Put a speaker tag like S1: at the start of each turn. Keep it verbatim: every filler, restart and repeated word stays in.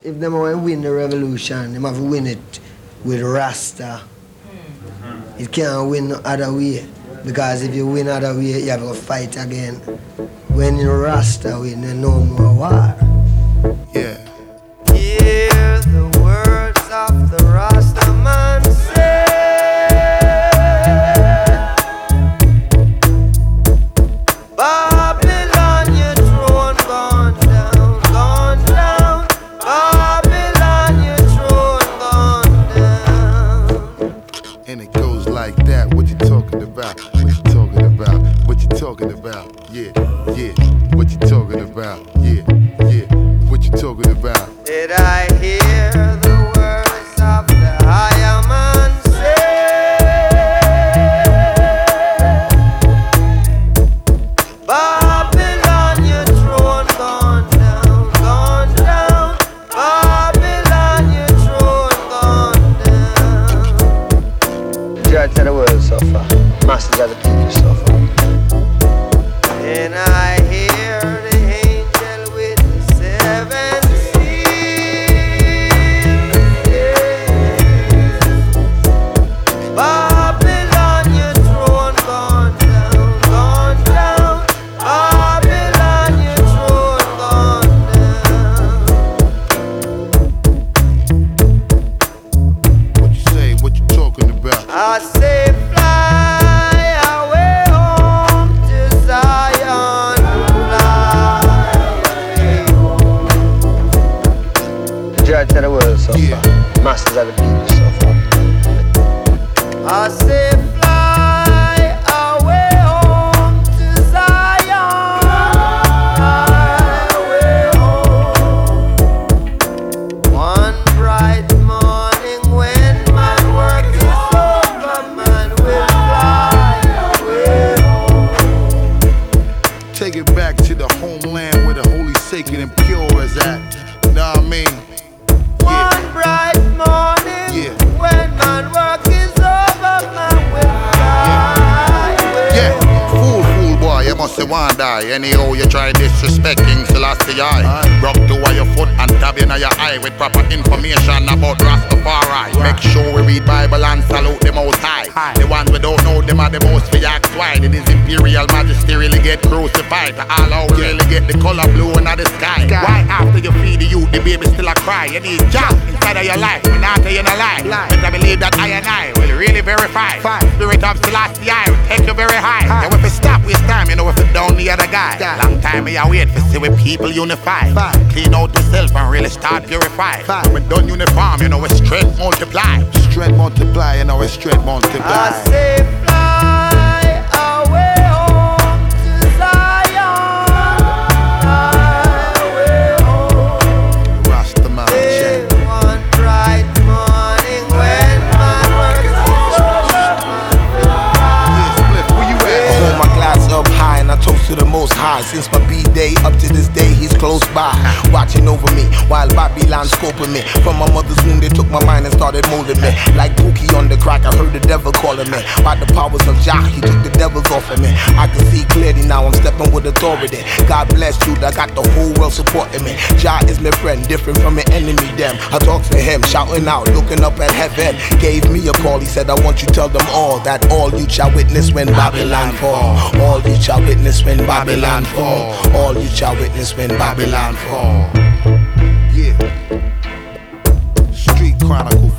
S1: If them want to win the revolution, them have to win it with Rasta. Mm. It can't win no other way. Because if you win other way, you have to fight again. When you Rasta win, there's no more war.
S2: Yeah.
S3: Hear the words of the Rasta man say. Babylon, your throne gone down, gone down. Babylon, your throne gone down.
S2: And it goes like that. What you talking about? What you talking about? What you talking about? Yeah, yeah. What you talking about? Yeah, yeah. What you talking about?
S3: Did I hear the words of the higher man say? Babylon, your throne gone down, gone down. Babylon, your throne gone down.
S1: The judge of the world suffer. Masters of the people suffer.
S3: And I hear the angel with the seven seals. Babylon, your throne gone down, gone down. Babylon, your throne gone down.
S2: What you say? What you talking about?
S3: I say fly away home to Zion, fly.
S1: The judge of the world suffer.
S2: Yeah.
S1: Masters of the people suffer.
S3: I say fly away home to Zion, fly away home. One bright morning when my work is over, man will fly away home.
S2: Take it back to the homeland where the holy, sacred, and pure is at. Know what I mean?
S3: One bright morning
S2: Yeah.
S3: when my work is over, man will fly away
S4: Yeah,
S3: home.
S4: fool, fool boy, you must say one die. Anyhow, you try disrespecting Selassie I. Rock to your foot and tap in your eye with proper information about Rastafari. Make sure we read Bible and salute the Most High. The ones we don't know, them are the most for ask why. Did his imperial majesty really get crucified? To all out really get the color blue in the sky. Why after you feed the youth, the baby still a cry? You need job inside of your life, and after you no lie. Better believe that I and I will really verify. Spirit of Selassie I will take you very high. And if it stop, waste time, you know if it down the other guy. Long time me I wait for see when people unify. Clean out yourself and really start purify. When we done uniform, you know it's strength multiply.
S2: Strength multiply, you know it's strength
S3: I
S2: multiply.
S3: say fly away home to Zion, fly away home.
S2: Rasta man,
S3: Hey,
S2: check.
S3: one bright morning when my work is over.
S2: Yeah, Spliff, where you
S5: I
S2: at?
S5: hold my glass up high and I toast to the Most High. Since my B-day up to this day, he's close by, watching over me while Babylon scoping me. From my mother's womb, they took my mind and started molding me. Like Pookie on the crack, I heard the devil calling me. By the powers of Jah, he took the devils off of me. I can see clearly now, I'm stepping with authority. God bless you, I got the whole world supporting me. Jah is my friend, different from my enemy, them. I talk to him, shouting out, looking up at heaven. Gave me a call, he said, I want you to tell them all that all you shall witness when Babylon fall. All you shall witness when Babylon fall. All you shall witness when Babylon fall.
S2: Yeah. Street Chronicle